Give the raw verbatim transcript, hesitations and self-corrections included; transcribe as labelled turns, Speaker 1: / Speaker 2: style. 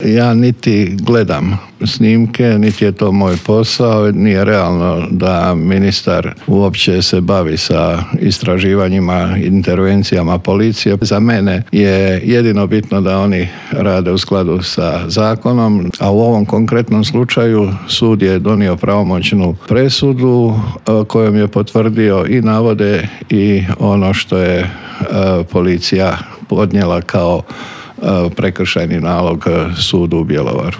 Speaker 1: Ja niti gledam snimke, niti je to moj posao, nije realno da ministar uopće se bavi sa istraživanjima, intervencijama policije. Za mene je jedino bitno da oni rade u skladu sa zakonom, a u ovom konkretnom slučaju sud je donio pravomoćnu presudu kojom je potvrdio i navode i ono što je policija podnijela kao prekršajni nalog sudu u Bjelovaru.